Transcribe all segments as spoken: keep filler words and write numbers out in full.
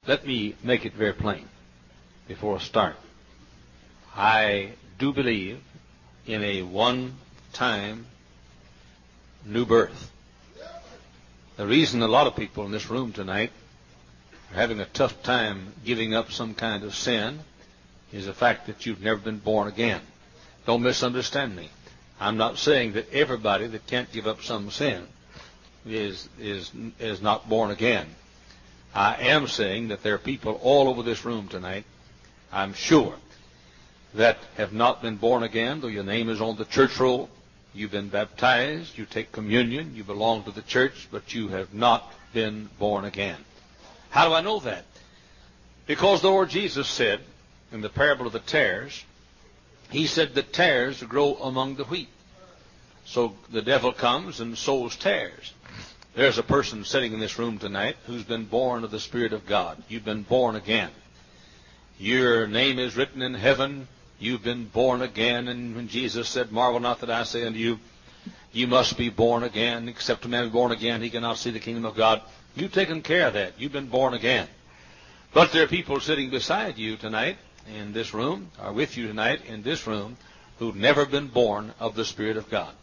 Let me make it very plain before I start. I do believe in a one-time new birth. The reason a lot of people in this room tonight are having a tough time giving up some kind of sin is the fact that you've never been born again. Don't misunderstand me. I'm not saying that everybody that can't give up some sin is is is not born again. I am saying that there are people all over this room tonight, I'm sure, that have not been born again, though your name is on the church roll. You've been baptized, you take communion, you belong to the church, but you have not been born again. How do I know that? Because the Lord Jesus said in the parable of the tares, he said the tares grow among the wheat. So the devil comes and sows tares. There's a person sitting in this room tonight who's been born of the Spirit of God. You've been born again. Your name is written in heaven. You've been born again. And when Jesus said, "Marvel not that I say unto you, you must be born again. Except a man be born again, he cannot see the kingdom of God." You've taken care of that. You've been born again. But there are people sitting beside you tonight in this room, or with you tonight in this room, who've never been born of the Spirit of God.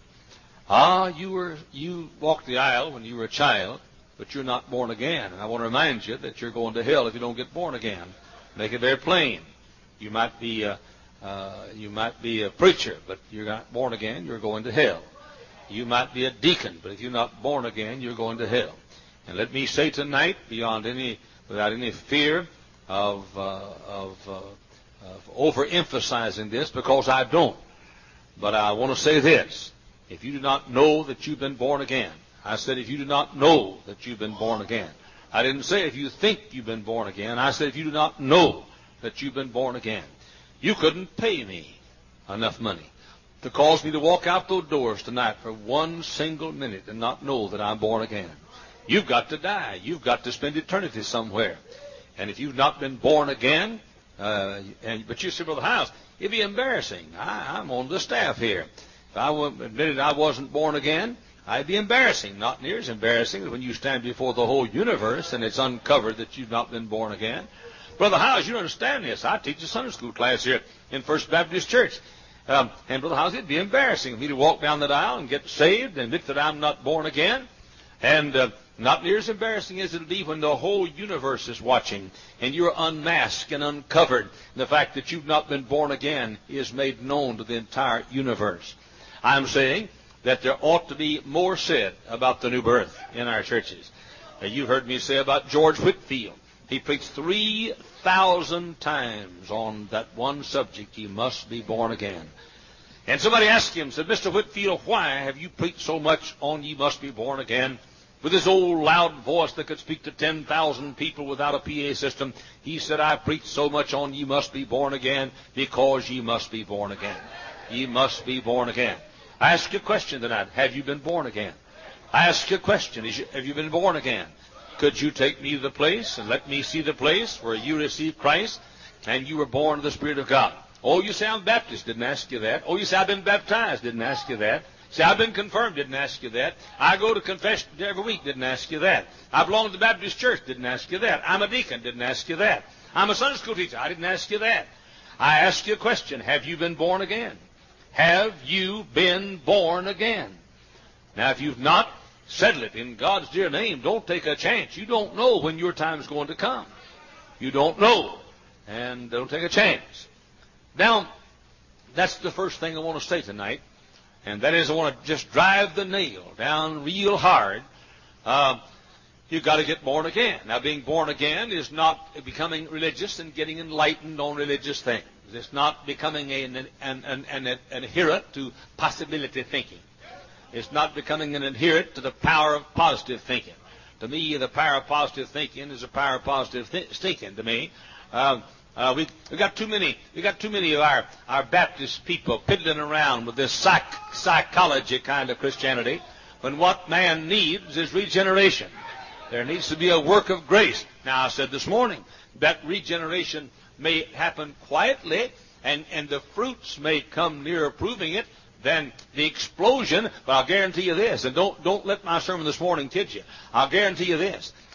Ah, you were you walked the aisle when you were a child, but you're not born again. And I want to remind you that you're going to hell if you don't get born again. Make it very plain. You might be a, uh, you might be a preacher, but you're not born again, you're going to hell. You might be a deacon, but if you're not born again, you're going to hell. And let me say tonight, beyond any, without any fear of uh, of, uh, of overemphasizing this, because I don't, but I want to say this. If you do not know that you've been born again, I said if you do not know that you've been born again. I didn't say if you think you've been born again. I said if you do not know that you've been born again. You couldn't pay me enough money to cause me to walk out those doors tonight for one single minute and not know that I'm born again. You've got to die. You've got to spend eternity somewhere. And if you've not been born again, uh, and but you say, "Brother House, it'd be embarrassing. I, I'm on the staff here. If I admitted I wasn't born again, I'd be embarrassing. Not near as embarrassing as when you stand before the whole universe and it's uncovered that you've not been born again." Brother Howes, you don't understand this. I teach a Sunday school class here in First Baptist Church. Um, and Brother Howes, it'd be embarrassing for me to walk down that aisle and get saved and admit that I'm not born again. And uh, not near as embarrassing as it'll be when the whole universe is watching and you're unmasked and uncovered. And the fact that you've not been born again is made known to the entire universe. I'm saying that there ought to be more said about the new birth in our churches. Now, you heard me say about George Whitefield. He preached three thousand times on that one subject, you must be born again. And somebody asked him, said, "Mister Whitefield, why have you preached so much on ye must be born again?" With his old loud voice that could speak to ten thousand people without a P A system, he said, "I preach so much on ye must be born again because ye must be born again. Ye must be born again." I ask you a question tonight. Have you been born again? I ask you a question. Is you, have you been born again? Could you take me to the place and let me see the place where you received Christ and you were born of the Spirit of God? Oh, you say I'm Baptist. Didn't ask you that. Oh, you say I've been baptized. Didn't ask you that. Say I've been confirmed. Didn't ask you that. I go to confession every week. Didn't ask you that. I belong to the Baptist church. Didn't ask you that. I'm a deacon. Didn't ask you that. I'm a Sunday school teacher. I didn't ask you that. I ask you a question. Have you been born again? Have you been born again? Now, if you've not, settle it in God's dear name. Don't take a chance. You don't know when your time is going to come. You don't know. And don't take a chance. Now, that's the first thing I want to say tonight. And that is I want to just drive the nail down real hard. Uh, you've got to get born again. Now, being born again is not becoming religious and getting enlightened on religious things. It's not becoming an, an, an, an, an adherent to possibility thinking. It's not becoming an adherent to the power of positive thinking. To me, the power of positive thinking is the power of positive th- thinking. To me, uh, uh, we we got too many. We got too many of our our Baptist people piddling around with this psych, psychology kind of Christianity, when what man needs is regeneration. There needs to be a work of grace. Now, I said this morning that regeneration may happen quietly, and, and the fruits may come near proving it than the explosion. But I'll guarantee you this, and don't don't let my sermon this morning kid you. I'll guarantee you this,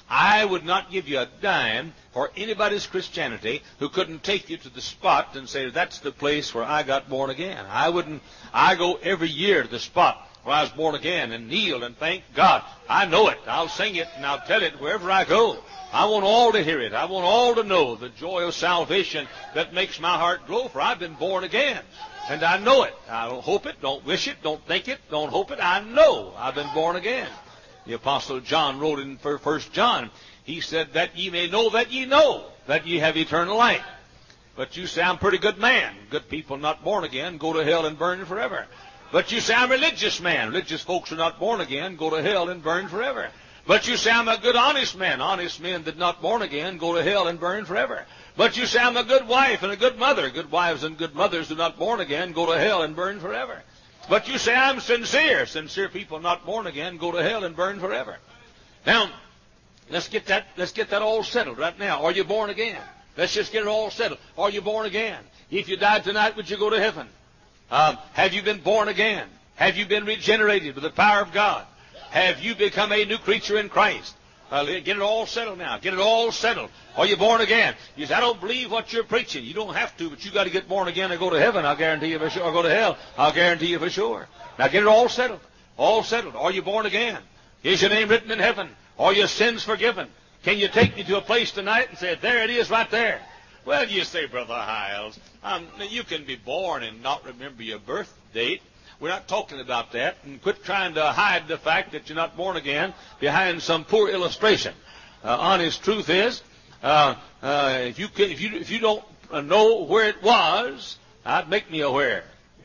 I would not give you a dime for anybody's Christianity who couldn't take you to the spot and say, that's the place where I got born again. I wouldn't, I go every year to the spot where I was born again and kneel and thank God. I know it. I'll sing it and I'll tell it wherever I go. I want all to hear it. I want all to know the joy of salvation that makes my heart glow, for I've been born again. And I know it. I don't hope it, don't wish it, don't think it, don't hope it. I know I've been born again. The Apostle John wrote in First John, he said, that ye may know that ye know that ye have eternal life. But you say, I'm a pretty good man. Good people not born again go to hell and burn forever. But you say, I'm a religious man. Religious folks are not born again, go to hell and burn forever. But you say, I'm a good honest man. Honest men that not born again go to hell and burn forever. But you say, I'm a good wife and a good mother. Good wives and good mothers who are not born again go to hell and burn forever. But you say, I'm sincere. Sincere people not born again go to hell and burn forever. Now, let's get that, let's get that all settled right now. Are you born again? Let's just get it all settled. Are you born again? If you died tonight, would you go to heaven? Um, have you been born again? Have you been regenerated with the power of God? Have you become a new creature in Christ? Uh, get it all settled now. Get it all settled. Are you born again? You say, I don't believe what you're preaching. You don't have to, but you got to get born again and go to heaven. I'll guarantee you for sure. Or go to hell. I'll guarantee you for sure. Now get it all settled. All settled. Are you born again? Is your name written in heaven? Are your sins forgiven? Can you take me to a place tonight and say, there it is right there? Well, you say, Brother Hiles, um, you can be born and not remember your birth date. We're not talking about that. And quit trying to hide the fact that you're not born again behind some poor illustration. Uh, honest truth is, uh, uh, if you can, if you if you don't know where it was, I'd make me aware.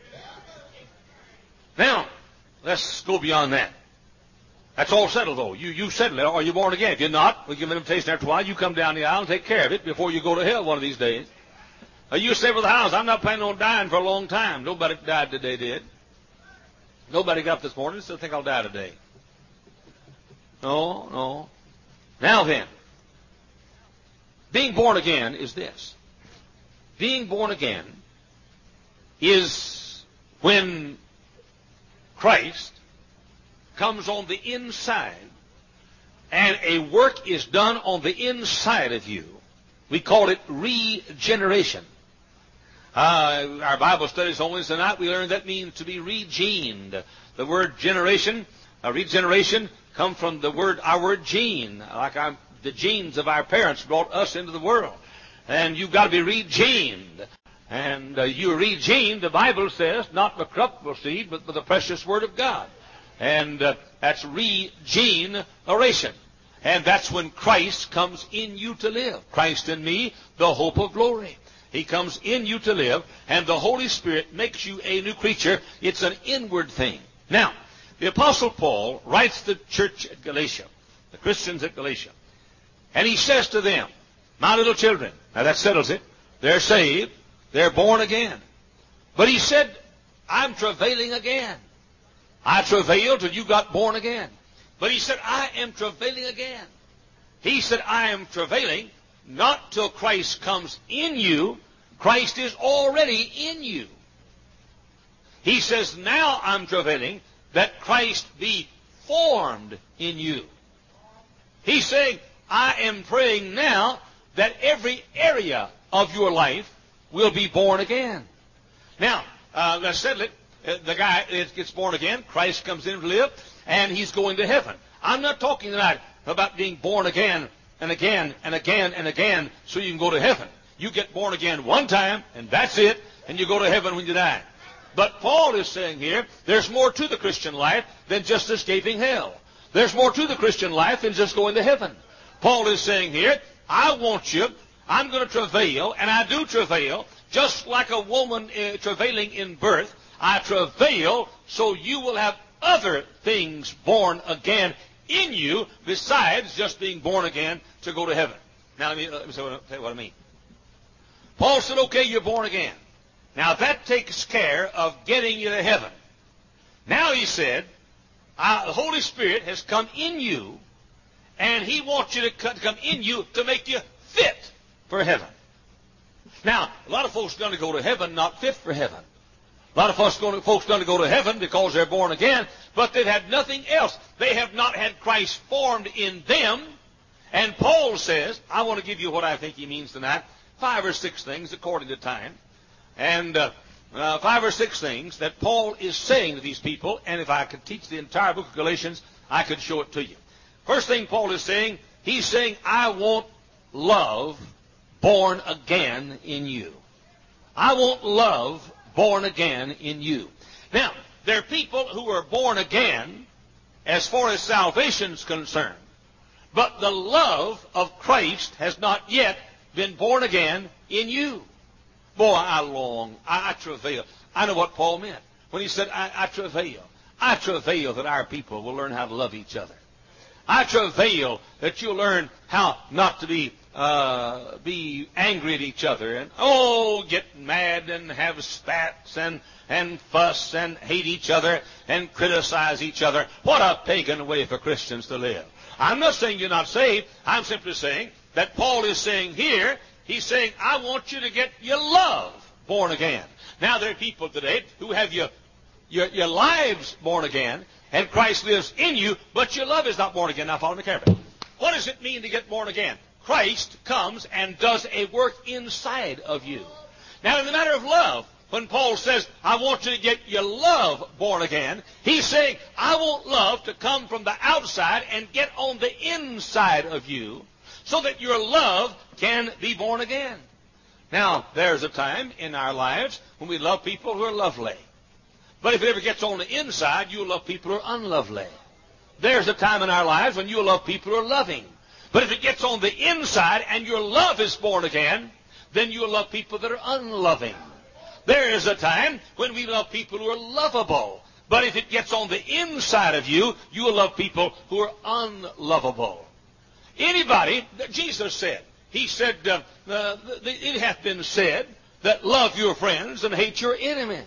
Now, let's go beyond that. That's all settled, though. You you settle it. Are you born again? If you're not, we'll give an invitation after a while. You come down the aisle and take care of it before you go to hell one of these days. Uh, you say with the house, I'm not planning on dying for a long time. Nobody died today did. Nobody got up this morning and still think I'll die today. No, no. Now then, being born again is this. Being born again is when Christ comes on the inside and a work is done on the inside of you. We call it regeneration. Uh, our Bible studies on Wednesday night, we learned that means to be regened. The word generation, uh, regeneration, come from the word, our word gene, like our, the genes of our parents brought us into the world. And you've got to be regened. And uh, you're regened, the Bible says, not with corruptible seed, but with the precious word of God. And uh, that's regeneration. And that's when Christ comes in you to live. Christ in me, the hope of glory. He comes in you to live, and the Holy Spirit makes you a new creature. It's an inward thing. Now, the Apostle Paul writes to the church at Galatia, the Christians at Galatia, and he says to them, my little children, now that settles it. They're saved. They're born again. But he said, I'm travailing again. I travailed till you got born again. But he said, I am travailing again. He said, I am travailing not till Christ comes in you. Christ is already in you. He says, now I'm travailing that Christ be formed in you. He's saying, I am praying now that every area of your life will be born again. Now, uh, let's settle it. Uh, the guy gets born again. Christ comes in to live, and he's going to heaven. I'm not talking tonight about being born again and again and again and again so you can go to heaven. You get born again one time, and that's it, and you go to heaven when you die. But Paul is saying here, there's more to the Christian life than just escaping hell. There's more to the Christian life than just going to heaven. Paul is saying here, I want you, I'm going to travail, and I do travail, just like a woman uh, travailing in birth. I travail so you will have other things born again in you besides just being born again to go to heaven. Now, let me, let me say what, tell you what I mean. Paul said, okay, you're born again. Now, that takes care of getting you to heaven. Now, he said, uh, the Holy Spirit has come in you, and he wants you to come in you to make you fit for heaven. Now, a lot of folks are going to go to heaven not fit for heaven. A lot of folks going to, folks going to go to heaven because they're born again, but they've had nothing else. They have not had Christ formed in them, And Paul says, I want to give you what I think he means tonight, five or six things according to time. And uh, uh, five or six things that Paul is saying to these people, and if I could teach the entire book of Galatians, I could show it to you. First thing Paul is saying, he's saying, I want love born again in you. I want love born again in you. Now, there are people who are born again as far as salvation is concerned. But the love of Christ has not yet been born again in you. Boy, I long, I, I travail. I know what Paul meant when he said, I, I travail. I travail that our people will learn how to love each other. I travail that you'll learn how not to be uh, be angry at each other and, oh, get mad and have spats and, and fuss and hate each other and criticize each other. What a pagan way for Christians to live. I'm not saying you're not saved. I'm simply saying that Paul is saying here, he's saying, I want you to get your love born again. Now, there are people today who have your, your, your lives born again, and Christ lives in you, but your love is not born again. Now, follow me carefully. What does it mean to get born again? Christ comes and does a work inside of you. Now, in the matter of love, when Paul says, I want you to get your love born again, he's saying, I want love to come from the outside and get on the inside of you so that your love can be born again. Now, there's a time in our lives when we love people who are lovely. But if it ever gets on the inside, you'll love people who are unlovely. There's a time in our lives when you'll love people who are loving. But if it gets on the inside and your love is born again, then you'll love people that are unloving. There is a time when we love people who are lovable. But if it gets on the inside of you, you will love people who are unlovable. Anybody, Jesus said, he said, uh, uh, it hath been said that love your friends and hate your enemies.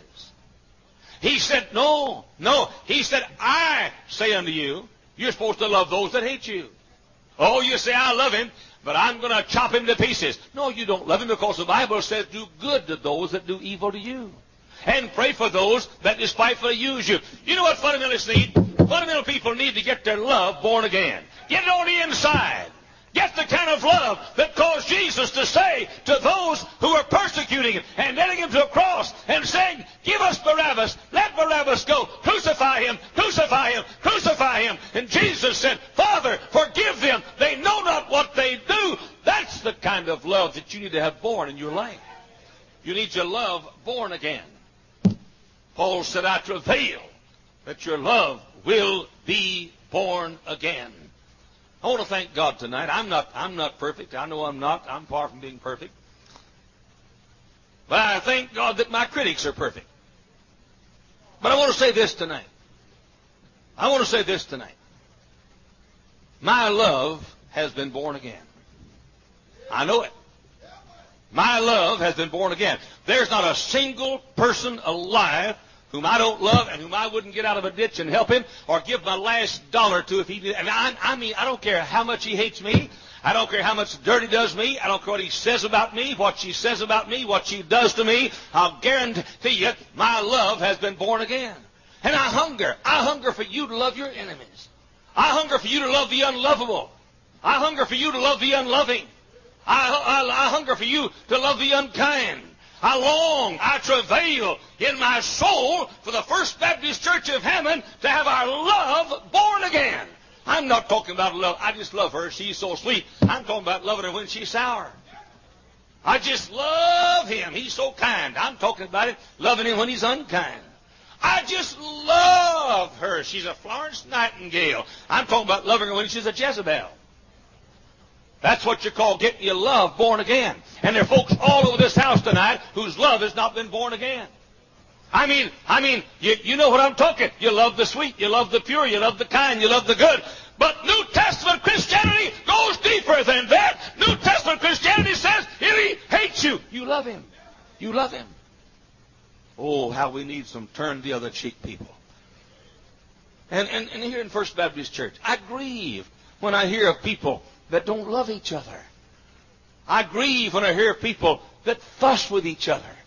He said, no, no. He said, I say unto you, you're supposed to love those that hate you. Oh, you say, I love him, but I'm going to chop him to pieces. No, you don't love him because the Bible says do good to those that do evil to you. And pray for those that despitefully use you. You know what fundamentalists need? Fundamental people need to get their love born again. Get it on the inside. Get the kind of love that caused Jesus to say to those who are persecuting him and nailing him to a cross and saying, give us Barabbas, let Barabbas go, crucify him, crucify him, crucify him. And Jesus said, Father, forgive them, they know not what they do. That's the kind of love that you need to have born in your life. You need your love born again. Paul said, I travail that your love will be born again. I want to thank God tonight. I'm not, I'm not perfect. I know I'm not. I'm far from being perfect. But I thank God that my critics are perfect. But I want to say this tonight. I want to say this tonight. My love has been born again. I know it. My love has been born again. There's not a single person alive whom I don't love and whom I wouldn't get out of a ditch and help him or give my last dollar to if he did. And I, I mean, I don't care how much he hates me. I don't care how much dirt he does me. I don't care what he says about me, what she says about me, what she does to me. I'll guarantee you my love has been born again. And I hunger. I hunger for you to love your enemies. I hunger for you to love the unlovable. I hunger for you to love the unloving. I, I, I hunger for you to love the unkind. I long, I travail in my soul for the First Baptist Church of Hammond to have our love born again. I'm not talking about love. I just love her. She's so sweet. I'm talking about loving her when she's sour. I just love him. He's so kind. I'm talking about it, loving him when he's unkind. I just love her. She's a Florence Nightingale. I'm talking about loving her when she's a Jezebel. That's what you call getting your love born again. And there are folks all over this house tonight whose love has not been born again. I mean, I mean, you, you know what I'm talking. You love the sweet, you love the pure, you love the kind, you love the good. But New Testament Christianity goes deeper than that. New Testament Christianity says, if he hates you, you love him. You love him. Oh, how we need some turn the other cheek people. And, and, and here in First Baptist Church, I grieve when I hear of people that don't love each other. I grieve when I hear people that fuss with each other.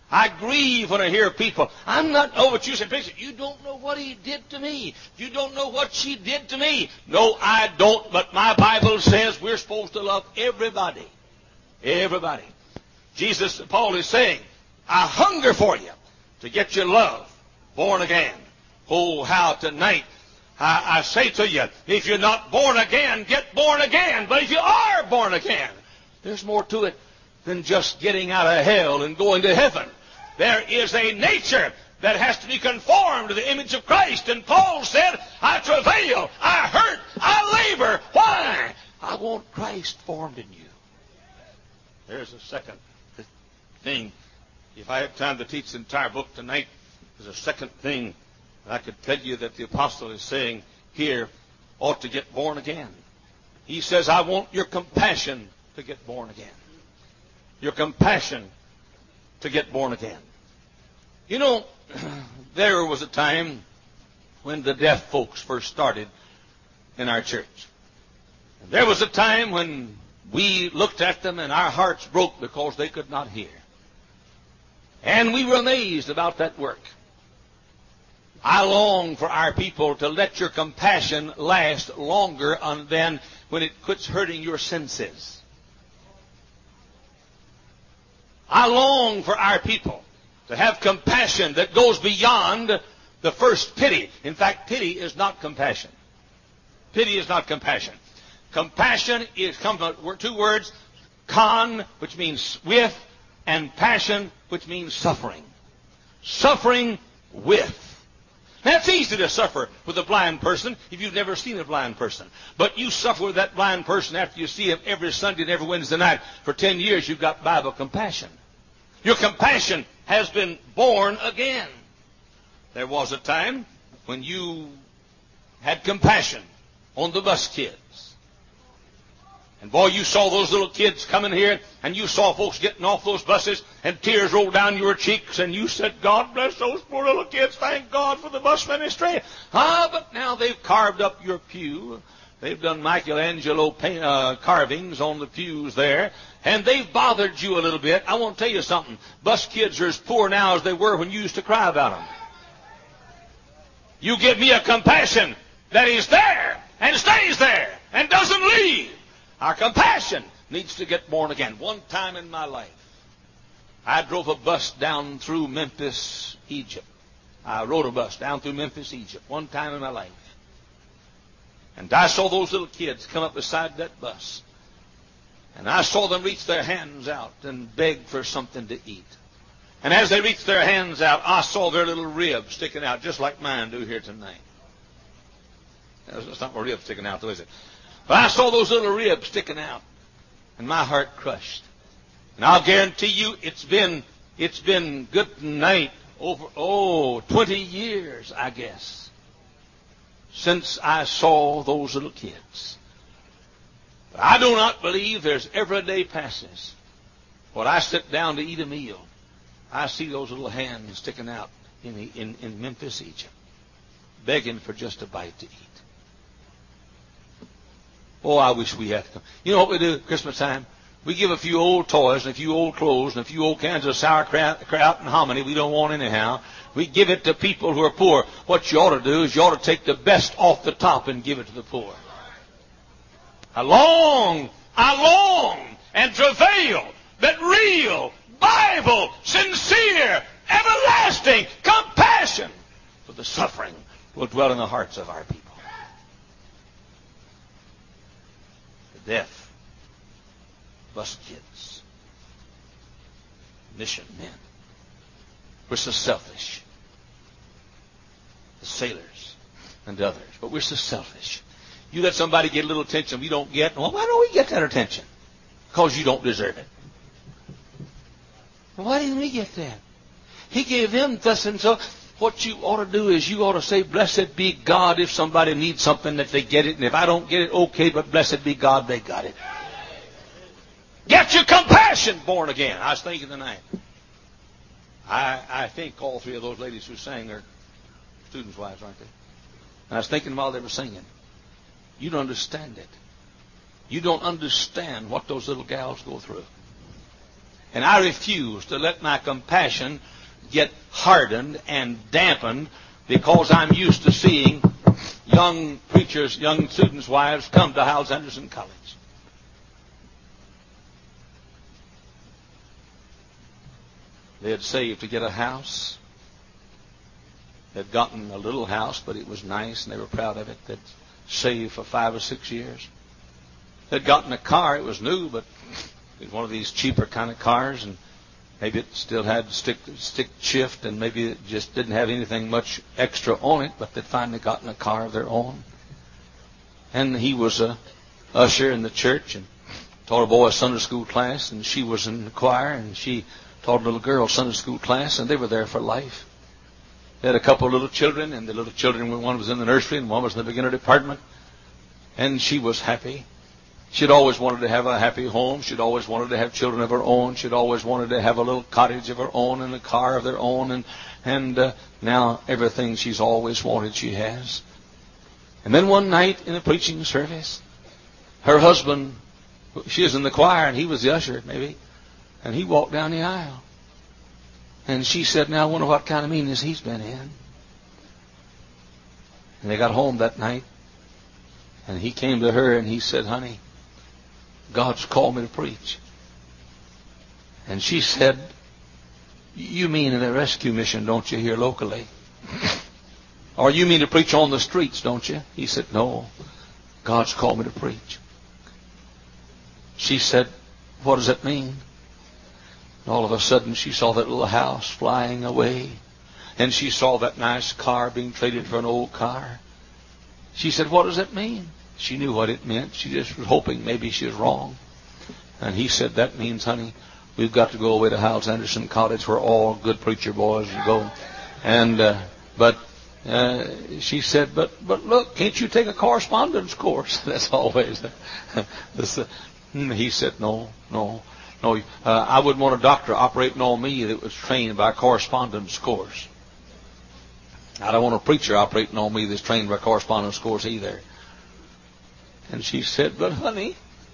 I grieve when I hear people. I'm not, oh, but you said, Bishop, you don't know what he did to me. You don't know what she did to me. No, I don't, but my Bible says we're supposed to love everybody. Everybody. Jesus, Paul is saying, I hunger for you to get your love born again. Oh, how tonight I, I say to you, if you're not born again, get born again. But if you are born again, there's more to it than just getting out of hell and going to heaven. There is a nature that has to be conformed to the image of Christ. And Paul said, I travail, I hurt, I labor. Why? I want Christ formed in you. There's a second thing. If I had time to teach the entire book tonight, there's a second thing that I could tell you that the apostle is saying here ought to get born again. He says, I want your compassion to get born again. Your compassion to get born again. You know, there was a time when the deaf folks first started in our church. And there was a time when we looked at them and our hearts broke because they could not hear. And we were amazed about that work. I long for our people to let your compassion last longer than when it quits hurting your senses. I long for our people to have compassion that goes beyond the first pity. In fact, pity is not compassion. Pity is not compassion. Compassion is comes from two words, con, which means with, and passion, which means suffering. Suffering with. Now, it's easy to suffer with a blind person if you've never seen a blind person. But you suffer with that blind person after you see him every Sunday and every Wednesday night. For ten years, you've got Bible compassion. Your compassion has been born again. There was a time when you had compassion on the bus kids. And boy, you saw those little kids coming here, and you saw folks getting off those buses, and tears rolled down your cheeks, and you said, God bless those poor little kids. Thank God for the bus ministry. Ah, but now they've carved up your pew. They've done Michelangelo paint, uh, carvings on the pews there, and they've bothered you a little bit. I want to tell you something. Bus kids are as poor now as they were when you used to cry about them. You give me a compassion that is there and stays there and doesn't leave. Our compassion needs to get born again. One time in my life, I drove a bus down through Memphis, Egypt. I rode a bus down through Memphis, Egypt, one time in my life. And I saw those little kids come up beside that bus. And I saw them reach their hands out and beg for something to eat. And as they reached their hands out, I saw their little ribs sticking out, just like mine do here tonight. It's not my ribs sticking out, though, is it? But I saw those little ribs sticking out, and my heart crushed. And I'll guarantee you, it's been it's been good night over oh twenty years, I guess, since I saw those little kids. But I do not believe there's ever a day passes when I sit down to eat a meal, I see those little hands sticking out in the, in, in Memphis, Egypt, begging for just a bite to eat. Oh, I wish we had to come. You know what we do at Christmas time? We give a few old toys and a few old clothes and a few old cans of sauerkraut and hominy we don't want anyhow. We give it to people who are poor. What you ought to do is you ought to take the best off the top and give it to the poor. I long, I long and travail that real, Bible, sincere, everlasting compassion for the suffering will dwell in the hearts of our people. The deaf, bus kids, mission men. We're so selfish. The sailors and others. But we're so selfish. You let somebody get a little attention we don't get. Well, why don't we get that attention? Because you don't deserve it. Well, why didn't we get that? He gave them thus and so. What you ought to do is you ought to say, blessed be God if somebody needs something that they get it. And if I don't get it, okay, but blessed be God they got it. Get your compassion born again. I was thinking tonight. I, I think all three of those ladies who sang are students' wives, aren't they? And I was thinking while they were singing, you don't understand it. You don't understand what those little gals go through. And I refuse to let my compassion get hardened and dampened because I'm used to seeing young preachers, young students' wives come to Hyles Anderson College. They had saved to get a house. They had gotten a little house, but it was nice, and they were proud of it. They'd saved for five or six years. They'd gotten a car. It was new, but it was one of these cheaper kind of cars, and maybe it still had stick stick shift, and maybe it just didn't have anything much extra on it, but they'd finally gotten a car of their own. And he was a usher in the church and taught a boy a Sunday school class, and she was in the choir, and she taught a little girl Sunday school class, and they were there for life. They had a couple of little children, and the little children, one was in the nursery and one was in the beginner department, and she was happy. She'd always wanted to have a happy home. She'd always wanted to have children of her own. She'd always wanted to have a little cottage of her own and a car of their own, and and uh, now everything she's always wanted she has. And then one night in a preaching service, her husband, she was in the choir and he was the usher maybe, and he walked down the aisle. And she said, now I wonder what kind of meanness he's been in. And they got home that night, and he came to her and he said, honey, God's called me to preach. And she said, you mean in a rescue mission, don't you, here locally? Or you mean to preach on the streets, don't you? He said, no, God's called me to preach. She said, what does that mean? And all of a sudden she saw that little house flying away, and she saw that nice car being traded for an old car. She said, what does that mean? She knew what it meant. She just was hoping maybe she was wrong. And he said, that means, honey, we've got to go away to Hyles Anderson College where all good preacher boys go. And, uh, but, uh, she said, but, but look, can't you take a correspondence course? That's always, this, uh, he said, no, no, no, uh, I wouldn't want a doctor operating on me that was trained by a correspondence course. I don't want a preacher operating on me that's trained by a correspondence course either. And she said, but honey,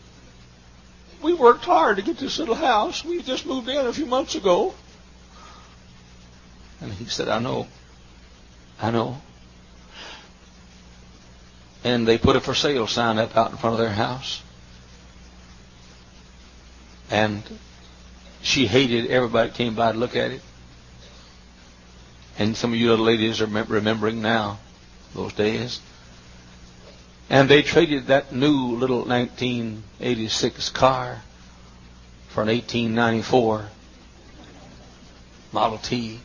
we worked hard to get this little house. We just moved in a few months ago. And he said, I know. I know. And they put a for sale sign up out in front of their house. And she hated everybody that came by to look at it. And some of you little ladies are remembering now those days. And they traded that new little nineteen eighty-six car for an eighteen ninety-four Model T.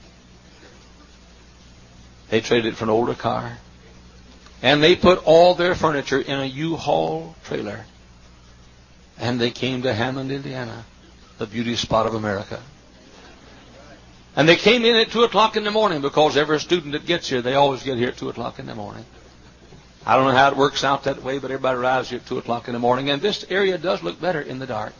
They traded it for an older car. And they put all their furniture in a U-Haul trailer. And they came to Hammond, Indiana, the beauty spot of America. And they came in at two o'clock in the morning because every student that gets here, they always get here at two o'clock in the morning. I don't know how it works out that way, but everybody arrives here at two o'clock in the morning. And this area does look better in the dark.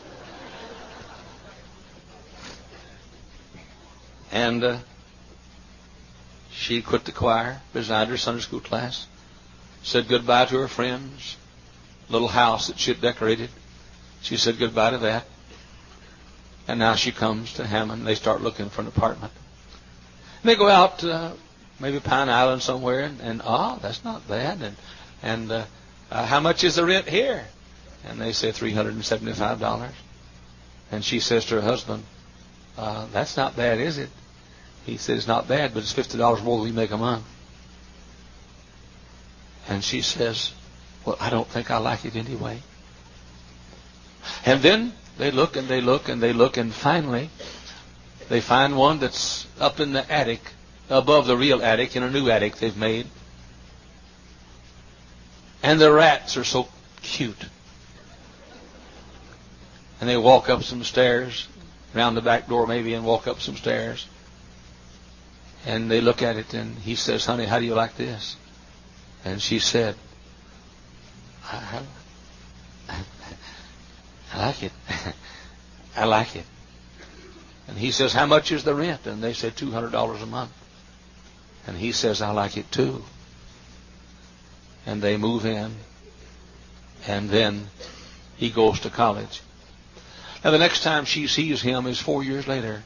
And uh, she quit the choir, resigned her Sunday school class, said goodbye to her friends, little house that she had decorated. She said goodbye to that. And now she comes to Hammond. They start looking for an apartment. And they go out uh, maybe Pine Island somewhere, and, and ah, that's not bad. And and uh, uh, how much is the rent here? And they say three hundred and seventy-five dollars. And she says to her husband, uh, "That's not bad, is it?" He said, "It's not bad, but it's fifty dollars more than we make a month." And she says, "Well, I don't think I like it anyway." And then they look and they look and they look, and finally they find one that's up in the attic, above the real attic, in a new attic they've made. And the rats are so cute. And they walk up some stairs, round the back door maybe, and walk up some stairs. And they look at it, and he says, "Honey, how do you like this?" And she said, I, I, I like it. I like it. And he says, "How much is the rent?" And they said, two hundred dollars a month. And he says, "I like it too." And they move in. And then he goes to college. And the next time she sees him is four years later,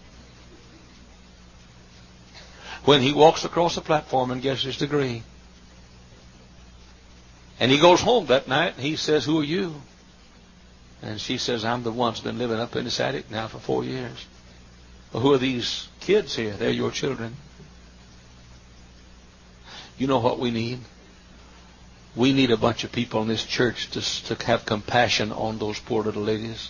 when he walks across the platform and gets his degree. And he goes home that night and he says, "Who are you?" And she says, "I'm the one that's been living up in this attic now for four years. Well, who are these kids here? They're your children." You know what we need? We need a bunch of people in this church to, to have compassion on those poor little ladies.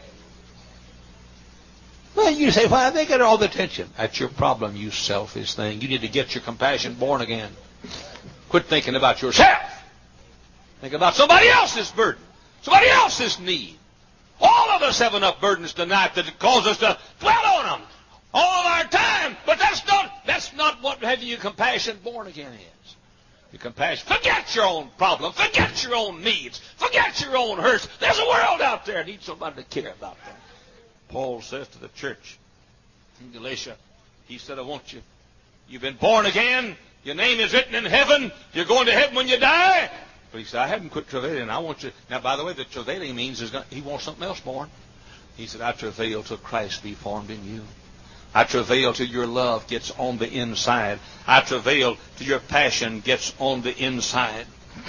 Well, you say, "Why, they get all the attention." That's your problem, you selfish thing. You need to get your compassion born again. Quit thinking about yourself. Think about somebody else's burden, somebody else's need. All of us have enough burdens tonight that cause us to dwell on them all of our time. But that's not that's not what having your compassion born again is. Your compassion. Forget your own problem. Forget your own needs. Forget your own hurts. There's a world out there that needs somebody to care about them. Paul says to the church in Galatia, he said, "I want you. You've been born again. Your name is written in heaven. You're going to heaven when you die." But he said, "I haven't quit travailing. I want you." Now, by the way, the travailing means is not, he wants something else born. He said, "I travail till Christ be formed in you. I travail till your love gets on the inside. I travail till your passion gets on the inside."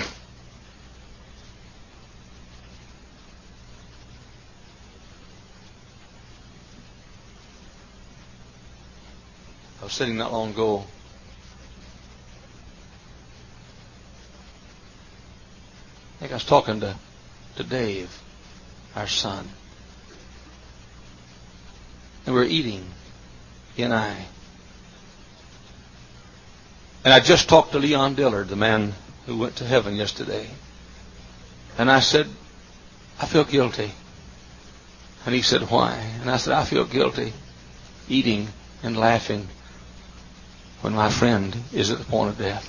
I was sitting not long ago I think I was talking to, to Dave, our son. And we were eating, he and I. And I just talked to Leon Dillard, the man who went to heaven yesterday. And I said, "I feel guilty." And he said, "Why?" And I said, "I feel guilty eating and laughing when my friend is at the point of death."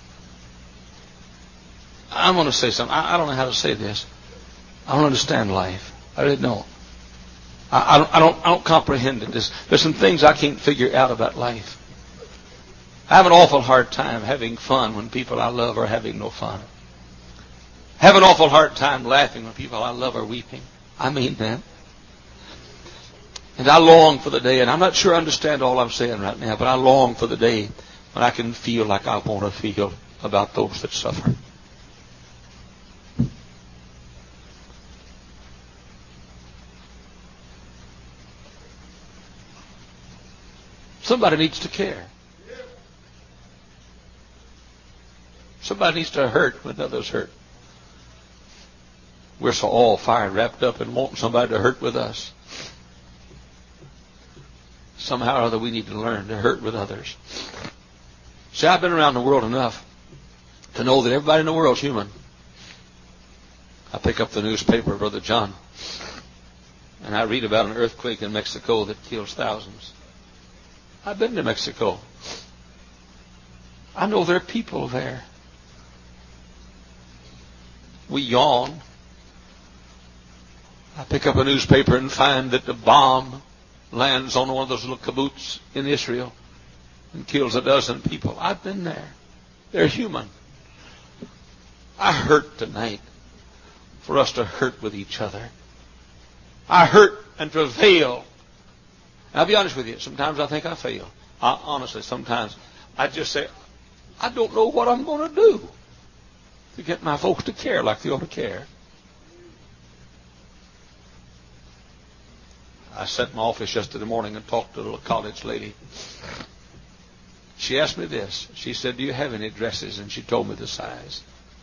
I'm going to say something. I, I don't know how to say this. I don't understand life. I really don't. I, I don't. I don't. I don't comprehend it. There's, there's some things I can't figure out about life. I have an awful hard time having fun when people I love are having no fun. I have an awful hard time laughing when people I love are weeping. I mean that. And I long for the day, and I'm not sure I understand all I'm saying right now, but I long for the day when I can feel like I want to feel about those that suffer. Somebody needs to care. Somebody needs to hurt when others hurt. We're so all fired, wrapped up in wanting somebody to hurt with us. Somehow or other we need to learn to hurt with others. See, I've been around the world enough to know that everybody in the world is human. I pick up the newspaper, Brother John, and I read about an earthquake in Mexico that kills thousands. I've been to Mexico. I know there are people there. We yawn. I pick up a newspaper and find that the bomb lands on one of those little kibbutz in Israel and kills a dozen people. I've been there. They're human. I hurt tonight for us to hurt with each other. I hurt and travail. And I'll be honest with you, sometimes I think I fail. I, honestly, sometimes I just say, I don't know what I'm going to do to get my folks to care like they ought to care. I sat in my office yesterday morning and talked to a little college lady. She asked me this. She said, "Do you have any dresses?" And she told me the size.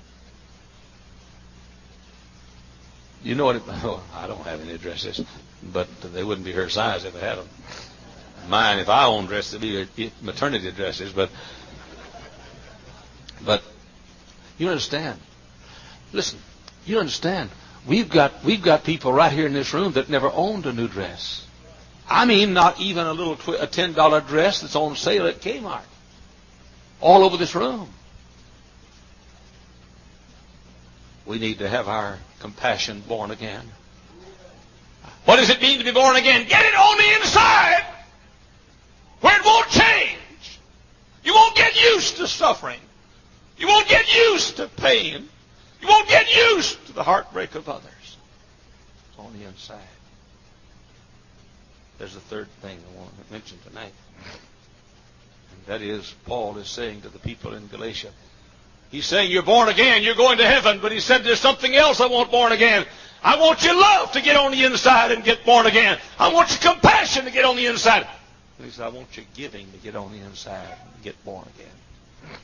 You know what? It, oh, I don't have any dresses, but they wouldn't be her size if I had them. Mine, if I owned dresses, would be maternity dresses. But, but you understand? Listen, you understand? We've got we've got people right here in this room that never owned a new dress. I mean, not even a little tw- a ten dollar dress that's on sale at Kmart. All over this room. We need to have our compassion born again. What does it mean to be born again? Get it on the inside, where it won't change. You won't get used to suffering. You won't get used to pain. You won't get used to the heartbreak of others. It's on the inside. there's a third thing I want to mention tonight. And that is, Paul is saying to the people in Galatia, he's saying, you're born again, you're going to heaven, but he said, there's something else I want born again. I want your love to get on the inside and get born again. I want your compassion to get on the inside. And he said, I want your giving to get on the inside and get born again.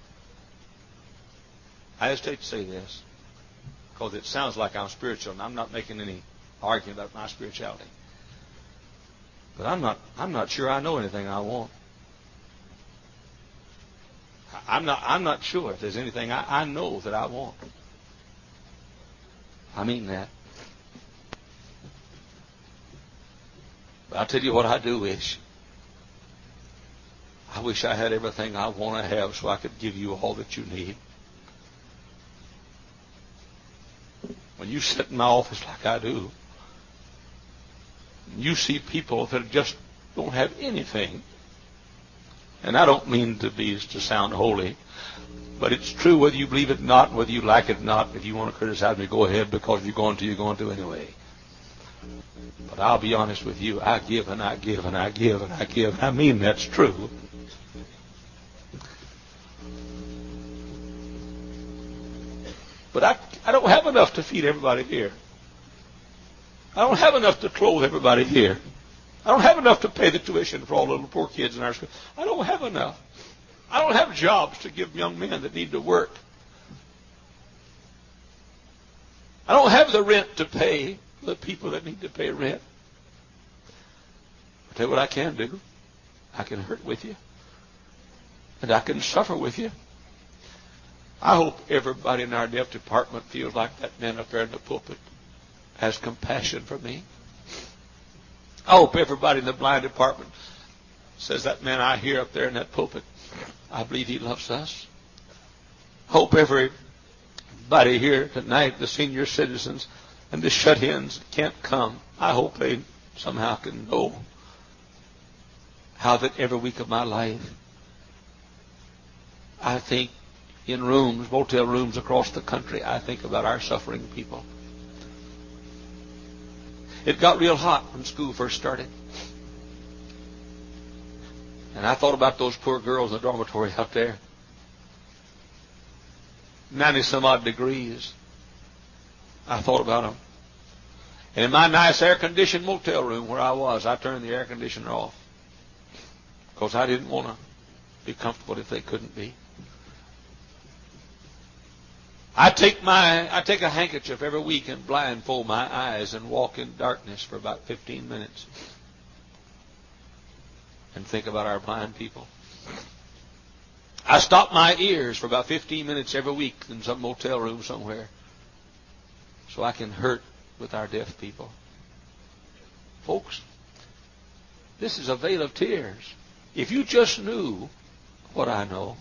I hesitate to say this because it sounds like I'm spiritual, and I'm not making any argument about my spirituality. But I'm not, I'm not sure I know anything I want. I'm not, I'm not sure if there's anything I, I know that I want. I mean that. But I'll tell you what I do wish. I wish I had everything I want to have so I could give you all that you need. When you sit in my office like I do, you see people that just don't have anything. And I don't mean to be to sound holy, but it's true whether you believe it or not, whether you like it or not. If you want to criticize me, go ahead, because if you're going to, you're going to anyway. But I'll be honest with you. I give and I give and I give and I give. I mean that's true. But I, I don't have enough to feed everybody here. I don't have enough to clothe everybody here. I don't have enough to pay the tuition for all the little poor kids in our school. I don't have enough. I don't have jobs to give young men that need to work. I don't have the rent to pay the people that need to pay rent. I'll tell you what I can do. I can hurt with you. And I can suffer with you. I hope everybody in our deaf department feels like that man up there in the pulpit has compassion for me. I hope everybody in the blind department says, that man I hear up there in that pulpit, I believe he loves us. I hope everybody here tonight, the senior citizens and the shut-ins that can't come, I hope they somehow can know how that every week of my life, I think in rooms, motel rooms across the country, I think about our suffering people. It got real hot when school first started. And I thought about those poor girls in the dormitory out there. ninety some odd degrees. I thought about them. And in my nice air-conditioned motel room where I was, I turned the air conditioner off. Because I didn't want to be comfortable if they couldn't be. I take my, I take a handkerchief every week and blindfold my eyes and walk in darkness for about fifteen minutes and think about our blind people. I stop my ears for about fifteen minutes every week in some motel room somewhere so I can hurt with our deaf people. Folks, this is a vale of tears. If you just knew what I know.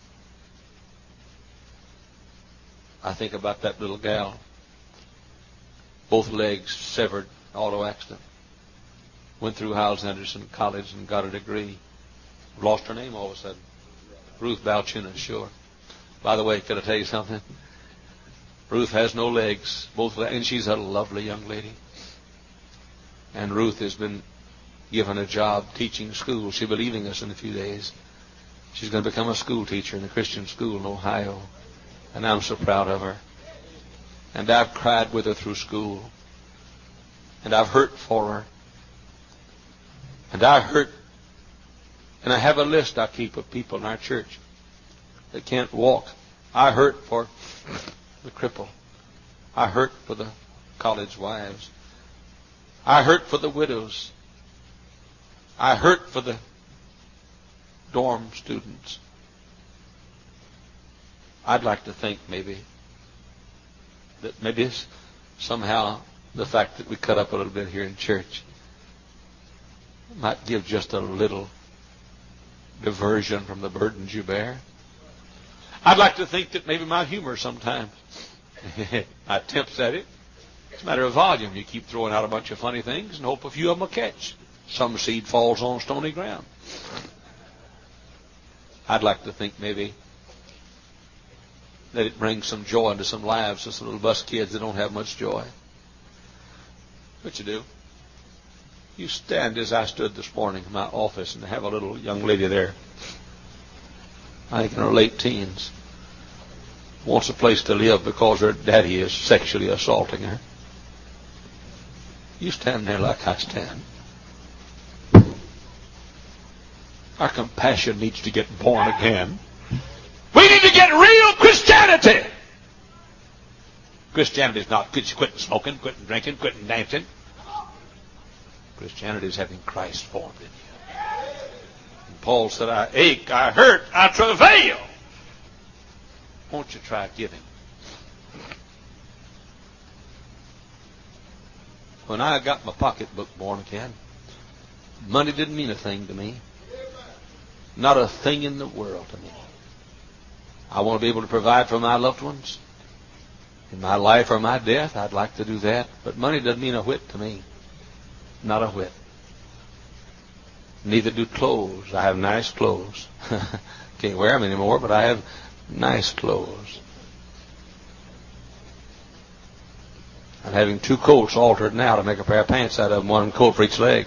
I think about that little gal. Both legs severed, auto accident. Went through Hyles Anderson College and got a degree. Lost her name all of a sudden. Ruth Balchina, sure. By the way, can I tell you something? Ruth has no legs, both legs, and she's a lovely young lady. And Ruth has been given a job teaching school. She'll be leaving us in a few days. She's going to become a school teacher in a Christian school in Ohio. And I'm so proud of her. And I've cried with her through school. And I've hurt for her. And I hurt. And I have a list I keep of people in our church that can't walk. I hurt for the cripple. I hurt for the college wives. I hurt for the widows. I hurt for the dorm students. I'd like to think maybe that maybe it's somehow the fact that we cut up a little bit here in church might give just a little diversion from the burdens you bear. I'd like to think that maybe my humor sometimes attempts at it. It's a matter of volume. You keep throwing out a bunch of funny things and hope a few of them will catch. Some seed falls on stony ground. I'd like to think maybe that it brings some joy into some lives of some little bus kids that don't have much joy. But you do. You stand as I stood this morning in my office and have a little young lady there, I think in her late teens, wants a place to live because her daddy is sexually assaulting her. You stand there like I stand. Our compassion needs to get born again. We need to get real Christianity. Christianity is not quitting smoking, quitting drinking, quitting dancing. Christianity is having Christ formed in you. And Paul said, I ache, I hurt, I travail. Won't you try giving? When I got my pocketbook born again, money didn't mean a thing to me. Not a thing in the world to me. I want to be able to provide for my loved ones. In my life or my death, I'd like to do that. But money doesn't mean a whit to me. Not a whit. Neither do clothes. I have nice clothes. Can't wear them anymore, but I have nice clothes. I'm having two coats altered now to make a pair of pants out of them, one coat for each leg.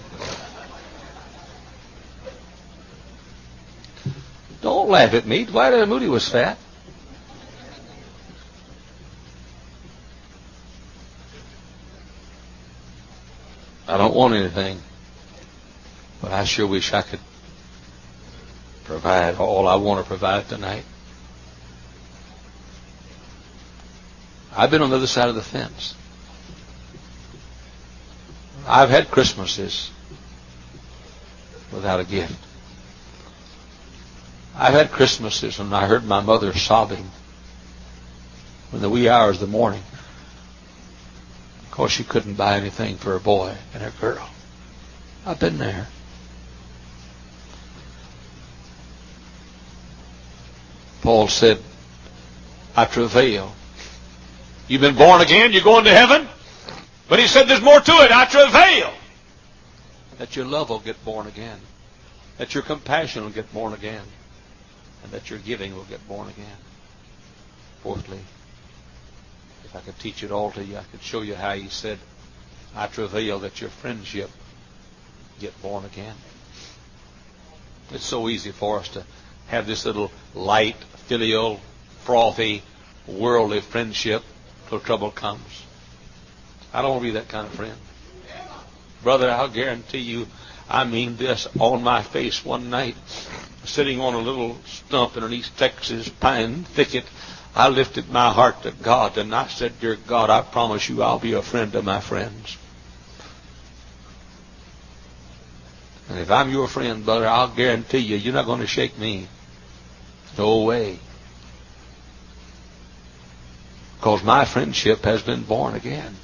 Don't laugh at me. Dwight L. Moody was fat. I don't want anything, but I sure wish I could provide all I want to provide tonight. I've been on the other side of the fence. I've had Christmases without a gift. I've had Christmases when I heard my mother sobbing in the wee hours of the morning because she couldn't buy anything for her boy and her girl. I've been there. Paul said, I travail. You've been born again, you're going to heaven. But he said there's more to it. I travail. That your love will get born again. That your compassion will get born again. And that your giving will get born again. Fourthly, if I could teach it all to you, I could show you how he said, I travail that your friendship get born again. It's so easy for us to have this little light, filial, frothy, worldly friendship till trouble comes. I don't want to be that kind of friend. Brother, I'll guarantee you, I mean this, on my face one night, sitting on a little stump in an East Texas pine thicket, I lifted my heart to God and I said, Dear God, I promise you I'll be a friend to my friends. And if I'm your friend, brother, I'll guarantee you, you're not going to shake me. No way. Because my friendship has been born again.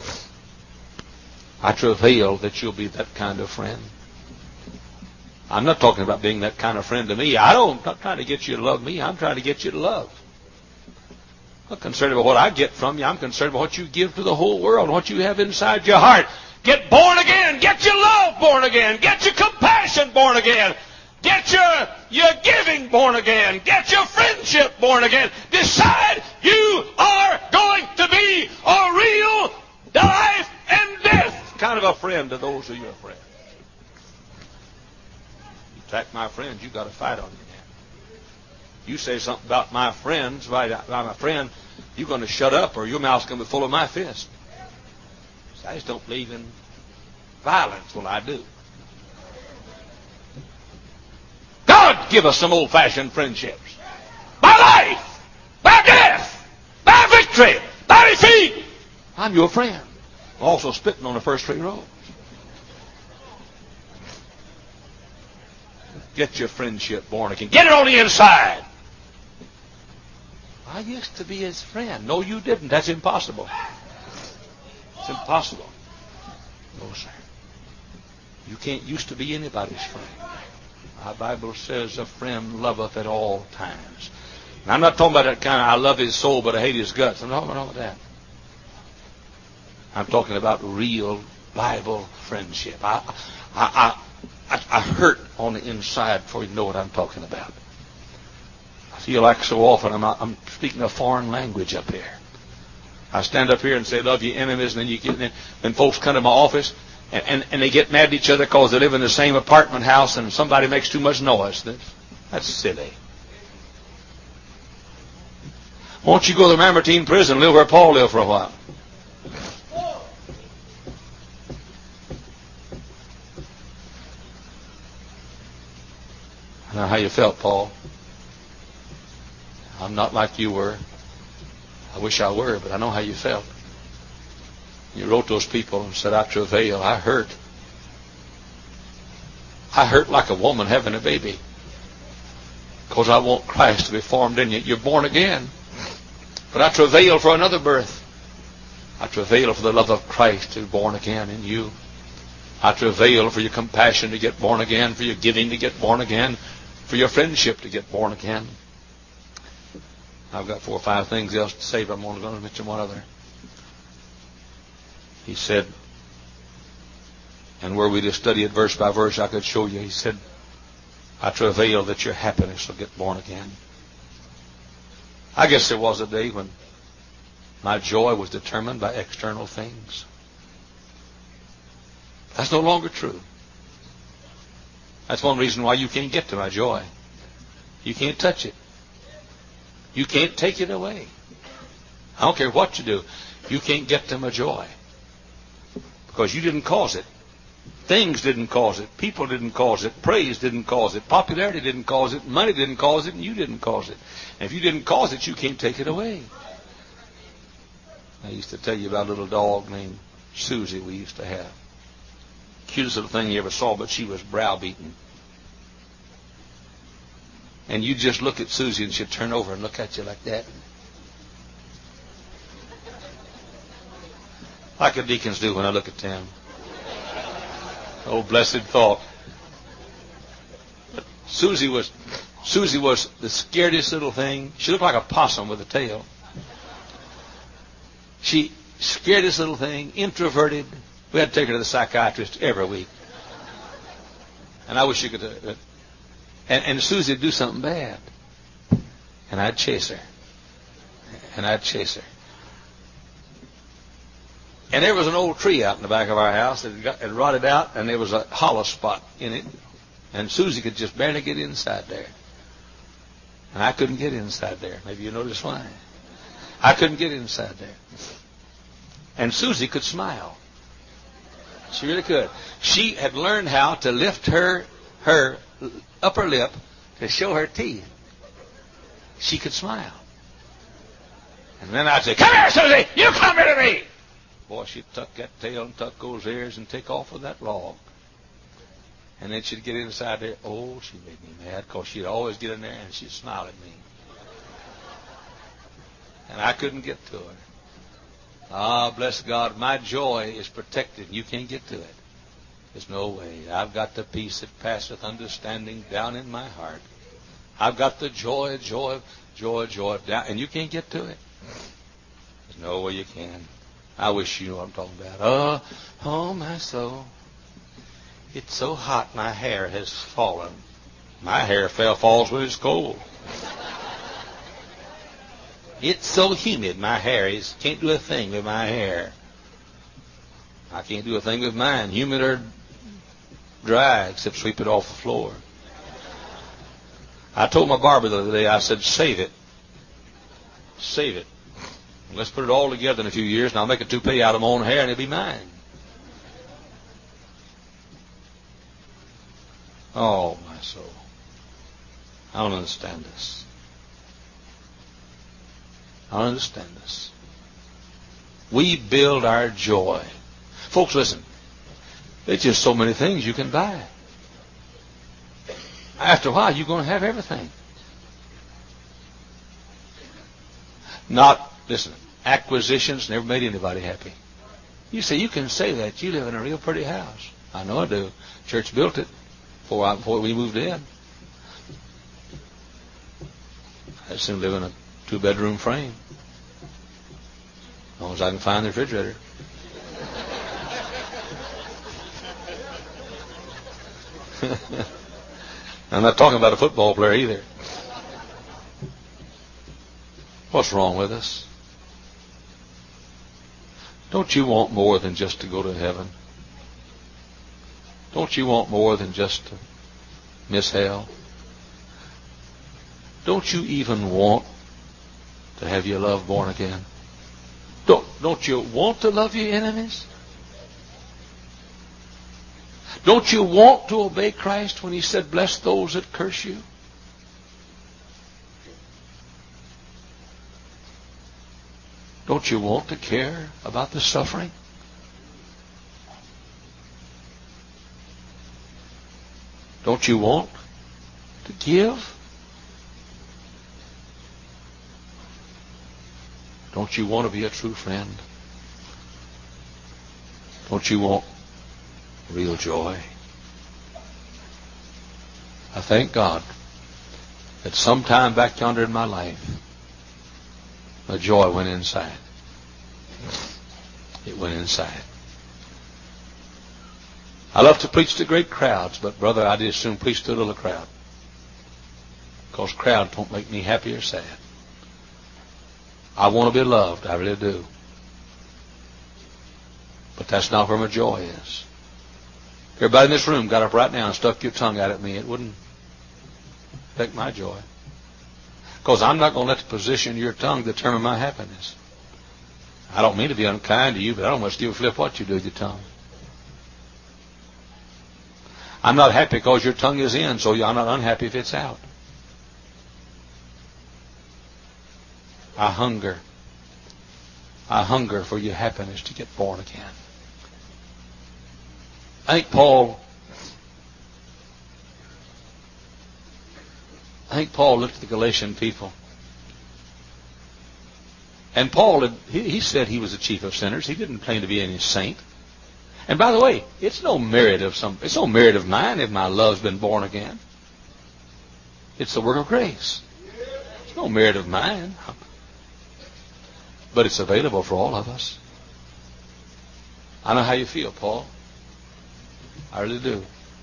I travail that you'll be that kind of friend. I'm not talking about being that kind of friend to me. I don't, I'm not trying to get you to love me. I'm trying to get you to love. I'm not concerned about what I get from you. I'm concerned about what you give to the whole world, what you have inside your heart. Get born again. Get your love born again. Get your compassion born again. Get your, your giving born again. Get your friendship born again. Decide you are going to be a real life and death kind of a friend to those who you're a friend. You attack my friends, you got a fight on your hands. You say something about my friends, about my friend, you're going to shut up or your mouth's going to be full of my fist. I just don't believe in violence. Well, I do. God give us some old-fashioned friendships. By life, by death, by victory, by defeat. I'm your friend. Also spitting on the first three rows. Get your friendship born again. Get it on the inside. I used to be his friend. No, you didn't. That's impossible. It's impossible. No, sir. You can't used to be anybody's friend. Our Bible says a friend loveth at all times. And I'm not talking about that kind of I love his soul but I hate his guts. I'm not talking about that. I'm talking about real Bible friendship. I, I, I, I hurt on the inside before you know what I'm talking about. I feel like so often I'm, I'm speaking a foreign language up here. I stand up here and say, love your enemies, and then you get then, then folks come to my office And, and, and they get mad at each other because they live in the same apartment house and somebody makes too much noise. That's, that's silly. Won't you go to the Mamertine prison and live where Paul lived for a while? I know how you felt, Paul. I'm not like you were. I wish I were, but I know how you felt. You wrote those people and said, I travail. I hurt. I hurt like a woman having a baby. Because I want Christ to be formed in you. You're born again. But I travail for another birth. I travail for the love of Christ to be born again in you. I travail for your compassion to get born again, for your giving to get born again, for your friendship to get born again. I've got four or five things else to say, but I'm only going to mention one other. He said, and were we to study it verse by verse, I could show you. He said, I travail that your happiness will get born again. I guess there was a day when my joy was determined by external things. That's no longer true. That's one reason why you can't get to my joy. You can't touch it. You can't take it away. I don't care what you do. You can't get to my joy. Because you didn't cause it. Things didn't cause it. People didn't cause it. Praise didn't cause it. Popularity didn't cause it. Money didn't cause it. And you didn't cause it. And if you didn't cause it, you can't take it away. I used to tell you about a little dog named Susie we used to have. Cutest little thing you ever saw, but she was browbeaten. And you just look at Susie and she'd turn over and look at you like that. Like the deacons do when I look at them. Oh, blessed thought. But Susie was, Susie was the scariest little thing. She looked like a possum with a tail. She scared this little thing, introverted. We had to take her to the psychiatrist every week. And I wish you could. Uh, and, and Susie would do something bad. And I'd chase her. And I'd chase her. And there was an old tree out in the back of our house that had, got, had rotted out, and there was a hollow spot in it. And Susie could just barely get inside there. And I couldn't get inside there. Maybe you noticed why. I couldn't get inside there. And Susie could smile. She really could. She had learned how to lift her her upper lip to show her teeth. She could smile. And then I'd say, "Come here, Susie! You come here to me!" Boy, she'd tuck that tail and tuck those ears and take off with that log. And then she'd get inside there. Oh, she made me mad because she'd always get in there and she'd smile at me. And I couldn't get to her. Ah, bless God, my joy is protected. You can't get to it. There's no way. I've got the peace that passeth understanding down in my heart. I've got the joy, joy, joy, joy down, and you can't get to it. There's no way you can. I wish you knew what I'm talking about. Oh, oh, my soul. It's so hot my hair has fallen. My hair fell falls when it's cold. It's so humid, my hair is can't do a thing with my hair. I can't do a thing with mine, humid or dry, except sweep it off the floor. I told my barber the other day, I said, save it. Save it. Let's put it all together in a few years, and I'll make a toupee out of my own hair, and it'll be mine. Oh, my soul. I don't understand this. I don't understand this. We build our joy. Folks, listen. There's just so many things you can buy. After a while, you're going to have everything. Not, listen, acquisitions never made anybody happy. You say, you can say that. You live in a real pretty house. I know I do. Church built it before, I, before we moved in. I soon live in a two-bedroom frame. As long as I can find the refrigerator. I'm not talking about a football player either. What's wrong with us? Don't you want more than just to go to heaven? Don't you want more than just to miss hell? Don't you even want to have your love born again? Don't, don't you want to love your enemies? Don't you want to obey Christ when He said, bless those that curse you? Don't you want to care about the suffering? Don't you want to give? Don't you want to be a true friend? Don't you want real joy? I thank God that sometime back yonder in my life, the joy went inside. It went inside. I love to preach to great crowds, but brother, I'd as soon preach to a little crowd. Because crowds don't make me happy or sad. I want to be loved, I really do. But that's not where my joy is. Everybody in this room got up right now and stuck your tongue out at me. It wouldn't affect my joy. Because I'm not going to let the position of your tongue determine my happiness. I don't mean to be unkind to you, but I don't much give a flip what you do with your tongue. I'm not happy because your tongue is in, so I'm not unhappy if it's out. I hunger. I hunger for your happiness to get born again. I think Paul, I think Paul looked at the Galatian people. And Paul, had, he, he said he was the chief of sinners. He didn't claim to be any saint. And by the way, it's no merit of some, it's no merit of mine if my love's been born again. It's the work of grace. It's no merit of mine. But it's available for all of us. I know how you feel, Paul. I really do.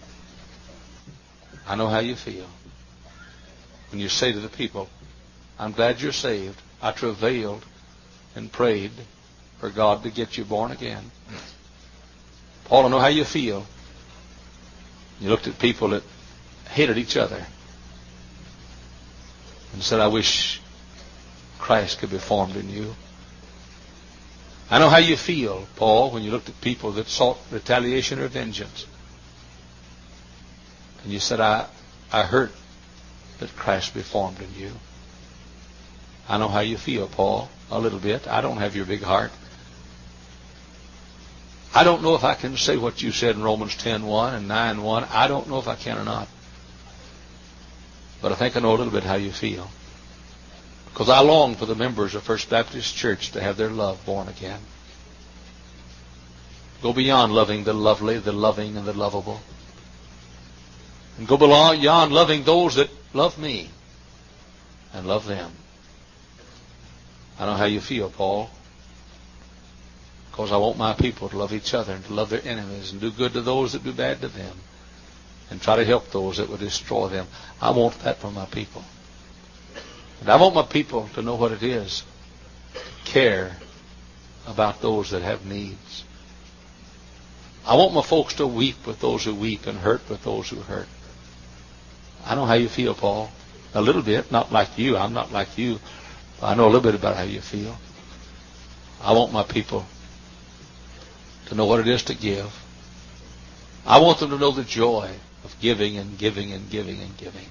I know how you feel. When you say to the people, I'm glad you're saved. I travailed and prayed for God to get you born again. Paul, I know how you feel. You looked at people that hated each other and said, I wish Christ could be formed in you. I know how you feel, Paul, when you looked at people that sought retaliation or vengeance. And you said, I, I hurt that Christ be formed in you. I know how you feel, Paul, a little bit. I don't have your big heart. I don't know if I can say what you said in Romans ten one and nine one. I don't know if I can or not. But I think I know a little bit how you feel. Because I long for the members of First Baptist Church to have their love born again. Go beyond loving the lovely, the loving, and the lovable. And go beyond loving those that love me and love them. I know how you feel, Paul. Because I want my people to love each other and to love their enemies and do good to those that do bad to them and try to help those that would destroy them. I want that for my people. And I want my people to know what it is to care about those that have needs. I want my folks to weep with those who weep and hurt with those who hurt. I know how you feel, Paul. A little bit, not like you. I'm not like you. But I know a little bit about how you feel. I want my people to know what it is to give. I want them to know the joy of giving and giving and giving and giving.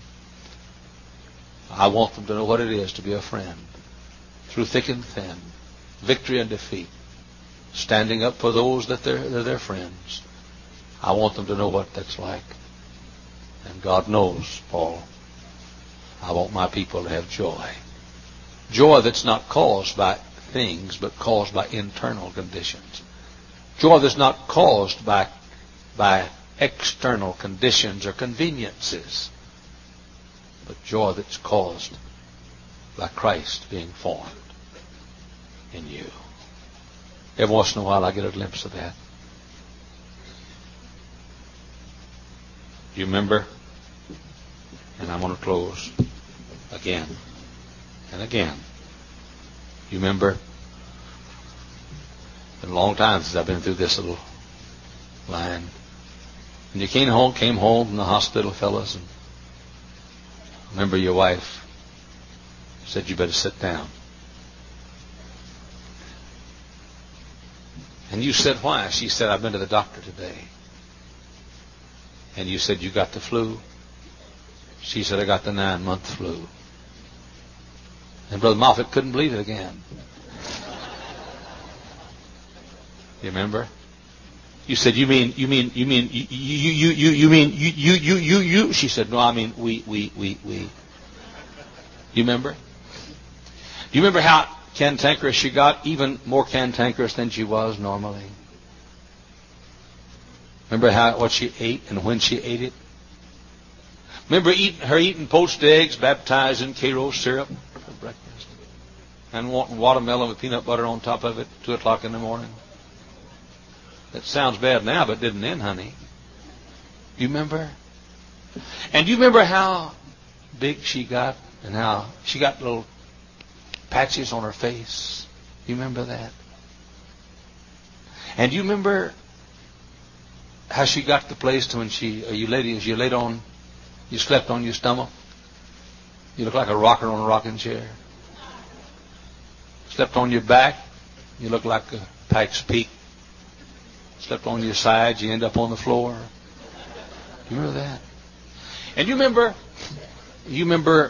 I want them to know what it is to be a friend through thick and thin, victory and defeat, standing up for those that they're, they're their friends. I want them to know what that's like. And God knows, Paul, I want my people to have joy. Joy that's not caused by things, but caused by internal conditions. Joy that's not caused by, by external conditions or conveniences, but joy that's caused by Christ being formed in you. Every once in a while I get a glimpse of that. You remember? And I'm going to close again and again. You remember? It's been a long time since I've been through this little line. And you came home, came home from the hospital, fellas, and remember your wife said you better sit down. And you said, why? She said, I've been to the doctor today. And you said, you got the flu? She said, I got the nine-month flu. And Brother Moffat couldn't believe it again. You remember? You said, you mean, you mean, you mean, you, you, you, you, you mean, you, you, you, you, you? She said, no, I mean, we, we, we, we. You remember? Do you remember how cantankerous she got? Even more cantankerous than she was normally. Remember how, what she ate and when she ate it? Remember eating, her eating poached eggs baptized in Karo syrup for breakfast? And wanting watermelon with peanut butter on top of it at two o'clock in the morning? That sounds bad now, but didn't then, honey. You remember? And do you remember how big she got and how she got little patches on her face? You remember that? And do you remember how she got the place to when she, uh, you ladies, you laid on, you slept on your stomach? You look like a rocker on a rocking chair. Slept on your back, you look like a Pikes Peak. Slept on your side, you end up on the floor. You remember that? And you remember, you remember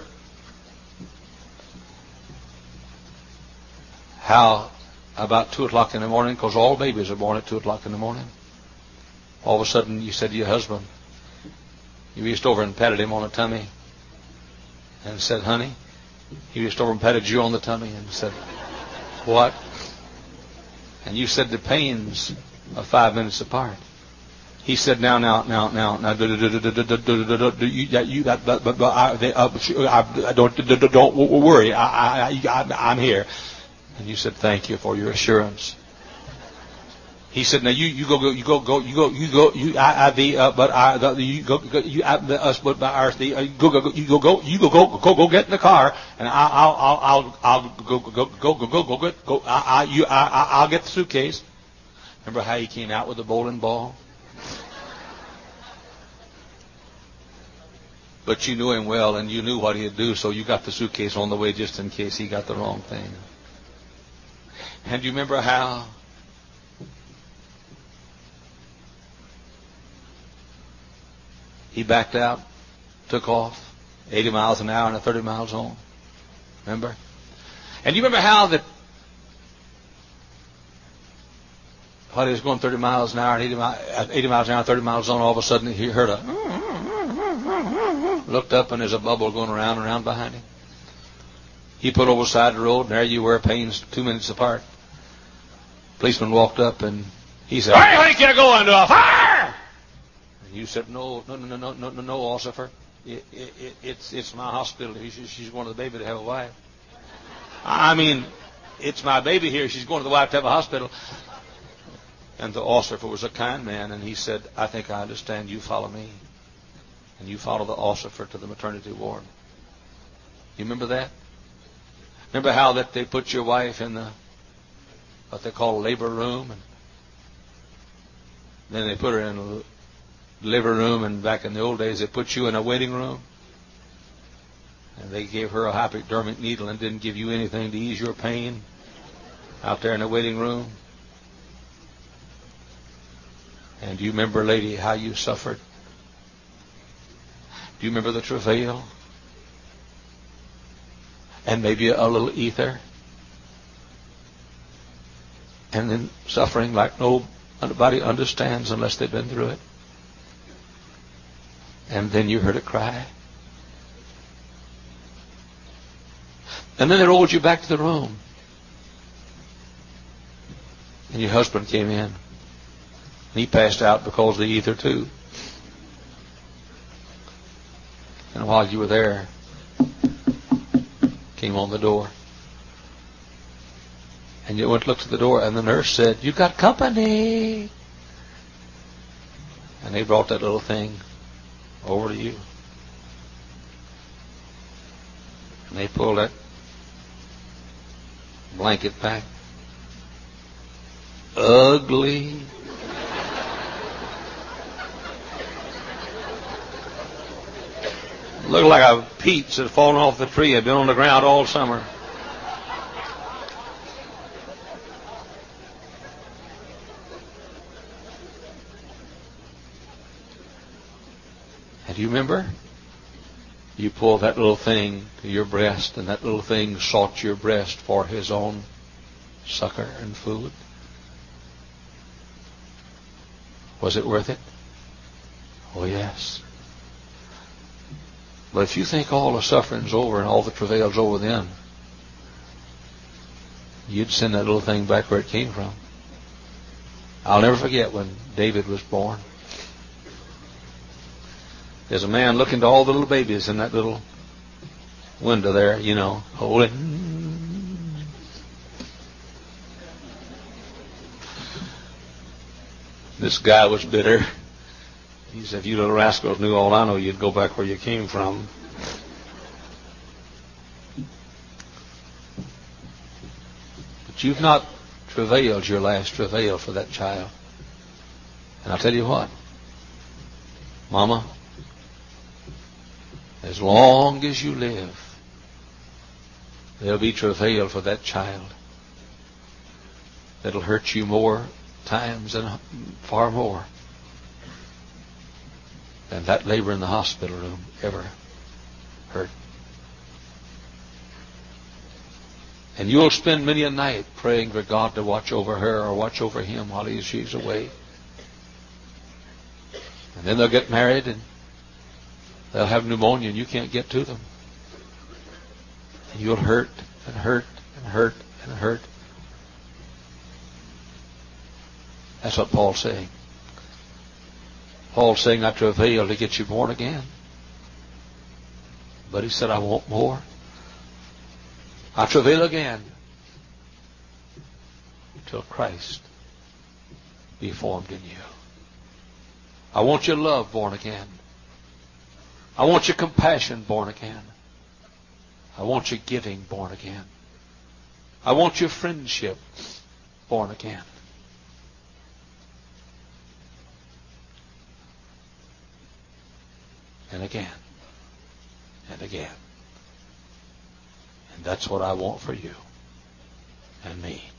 how about two o'clock in the morning, because all babies are born at two o'clock in the morning, all of a sudden you said to your husband, you reached over and patted him on the tummy and said, honey, he reached over and patted you on the tummy and said, what? And you said the pains of five minutes apart. He said, now, now, now, now, now, you, don't, don't worry, I, I, I, I'm here. And you said, thank you for your assurance. He said, now you, you go, go, you go, go, you go, you go, you, I, I, the, uh, but I, the, you go, go you, I, the, us, but by ours, the, uh, go, go, go, you go, go, you go, go, go, go, get in the car, and I'll, I'll, I'll, I'll go, go, go, go, go, go, get, go, I, I, you, I, I, I'll get the suitcase. Remember how he came out with the bowling ball? But you knew him well, and you knew what he'd do, so you got the suitcase on the way just in case he got the wrong thing. And do you remember how he backed out, took off, eighty miles an hour and a thirty mile zone? Remember? And you remember how that while he was going thirty miles an hour and eighty, mi- eighty miles an hour, thirty miles zone, all of a sudden he heard a, looked up and there's a bubble going around and around behind him. He put over the side of the road and there you were, pains two minutes apart. Policeman walked up and he said, "Where do you think you're going to? Fire!" And you said, "No, no, no, no, no, no, no, officer. It, it, it, it's it's my hospital. She's, she's going to the baby to have a wife. I mean, it's my baby here. She's going to the wife to have a hospital." And the officer was a kind man, and he said, "I think I understand. You follow me." And you follow the officer to the maternity ward. You remember that? Remember how that they put your wife in the what they call labor room, and then they put her in a labor room, and back in the old days they put you in a waiting room, and they gave her a hypodermic needle and didn't give you anything to ease your pain out there in the waiting room. And do you remember, lady, how you suffered? Do you remember the travail? And maybe a little ether? And then suffering like nobody understands unless they've been through it. And then you heard it cry. And then they rolled you back to the room. And your husband came in. And he passed out because of the ether too. And while you were there, came on the door. And you went to look at the door, and the nurse said, "You got company." And they brought that little thing over to you. And they pulled that blanket back. Ugly. Looked like a peach that had fallen off the tree, had been on the ground all summer. And you remember? You pulled that little thing to your breast, and that little thing sought your breast for his own succor and food. Was it worth it? Oh, yes. But if you think all the suffering's over and all the travail's over then, you'd send that little thing back where it came from. I'll never forget when David was born. There's a man looking to all the little babies in that little window there, you know, holding. This guy was bitter. He said, if you little rascals knew all I know, you'd go back where you came from. But you've not travailed your last travail for that child. And I'll tell you what, Mama, as long as you live, there'll be travail for that child that'll hurt you more times and far more than that labor in the hospital room ever hurt. And you'll spend many a night praying for God to watch over her or watch over him while he, she's away. And then they'll get married and they'll have pneumonia and you can't get to them. And you'll hurt and hurt and hurt and hurt. That's what Paul's saying. Paul's saying, I travail to get you born again. But he said, I want more. I travail again till Christ be formed in you. I want your love born again. I want your compassion born again. I want your giving born again. I want your friendship born again. And again. And again. And that's what I want for you and me.